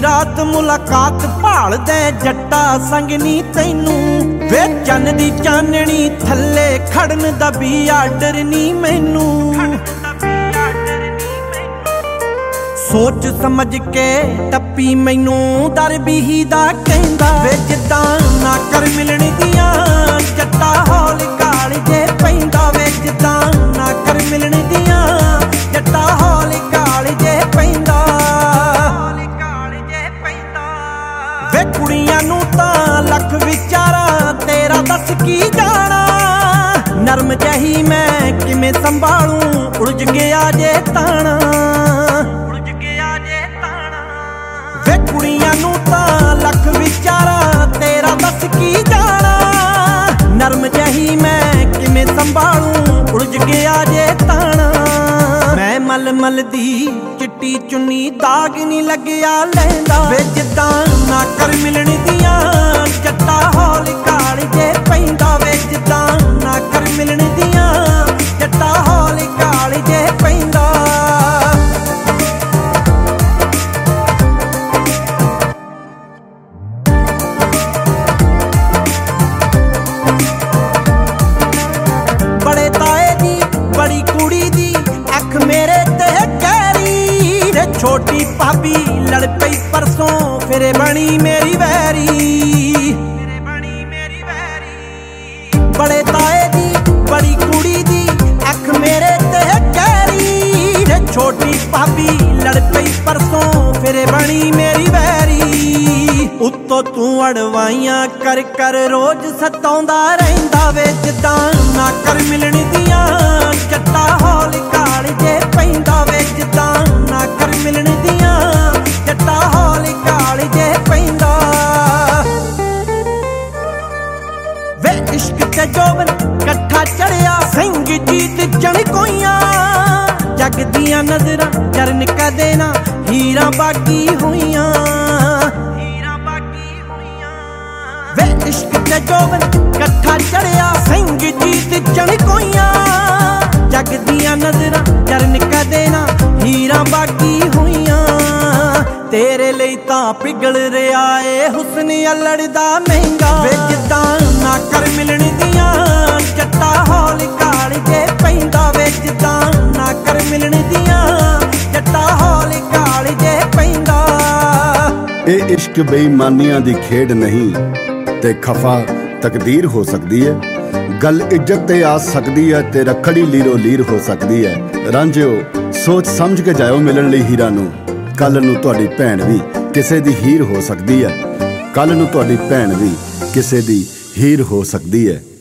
रात मुलाकात भालदे जट्टा संग नी तैनू वे चन्न दी चाननी थल्ले खड़न दा भी आर्डर नी मैनू सोच समझ के टप्पी मैनू दर भी दा कहंदा वे जिद्दां ना कर मिलण दियां जट्टा हौल काल जे पैंदा वे जिद्दां ना कर मिलण दियां जट्टा हौल काल जे पैंदा वे कुड़ियां नू तां लख विचारा तेरा दस की जाना नरम जही मैं किवें संभालूं उलझ गया जे ताना वे कुड़ियां नू तां लख विचारा तेरा दस की जाना नरम जही मैं किवें संभालूं उलझ गया जे ताना मैं मल मल दी चिट्टी चुन्नी दाग नी लग्या लैंदा वे जिद्दां ना कर मिलण दियां जट्टा हौल काल जे पैंदा वे जिद्दां ना कर मिलण दियां जट्टा हौल काल जे पैंदा बड़े ताए दी बड़ी कुड़ी दी अख मेरे ते गहरी रे छोटी भाभी लड़ पई परसों फिर बनी मेरी वैरी बड़े ताए दी बड़ी कुड़ी दी अख मेरे ते गहरी रे छोटी भाभी लड़ पई परसों फिर बनी मेरी वैरी उत्तों तू अड़वाइयां कर कर रोज सताउंदा रहिंदा वे जिद्दां ना कर मिलण दियां जट्टा हौल काल जे पैंदा वे जिद्दां ना कर मिलण दियां जट्टा हौल काल जे पैंदा वे इश्क ते जोबन कट्ठा चढ़िया सिंह जीत चणकोइयां जग दियां नजरां चरण कदे ना हीरां बाकी होइयां वे इश्क ते जोबन कट्ठा चढ़िया सिंह जीत चणकोइयां जग दियां नजरां चरण कदे ना हीरां बाकी होइयां तेरे ਲਈ ਤਾਂ ਪਿਗਲ ਰਿਹਾ ਏ ਹੁਸਨ ਅਲੜ ਦਾ ਮਹਿੰਗਾ ਵੇ ਜਿੱਦਾਂ ਨਾ ਕਰ ਮਿਲਣ ਦੀਆਂ ਜੱਟਾ ਹੌਲ ਕਾਲ ਜੇ ਪੈਂਦਾ ਵੇ ਜਿੱਦਾਂ ਨਾ ਕਰ ਮਿਲਣ ਦੀਆਂ ਜੱਟਾ ਹੌਲ ਕਾਲ ਜੇ ਪੈਂਦਾ ਇਹ ਇਸ਼ਕ ਬੇਈਮਾਨੀਆਂ ਦੀ ਖੇਡ ਨਹੀਂ ਤੇ ਖਫਾ ਤਕਦੀਰ ਹੋ ਸਕਦੀ ਹੈ ਗੱਲ ਇੱਜ਼ਤ ਤੇ ਆ ਸਕਦੀ ਹੈ ਤੇ ਰੱਖੜੀ ਲੀਰੋ ਲੀਰ ਹੋ ਸਕਦੀ ਹੈ ਰਾਂਝਿਓ ਸੋਚ ਸਮਝ ਕੇ ਜਾਇਓ ਮਿਲਣ ਲਈ ਹੀਰਾ ਨੂੰ ਕੱਲ ਨੂੰ ਤੁਹਾਡੀ ਭੈਣ ਵੀ ਕਿਸੇ ਦੀ ਹੀਰ ਹੋ ਸਕਦੀ ਹੈ ਕੱਲ ਨੂੰ ਤੁਹਾਡੀ ਭੈਣ ਵੀ ਕਿਸੇ ਦੀ ਹੀਰ ਹੋ ਸਕਦੀ ਹੈ।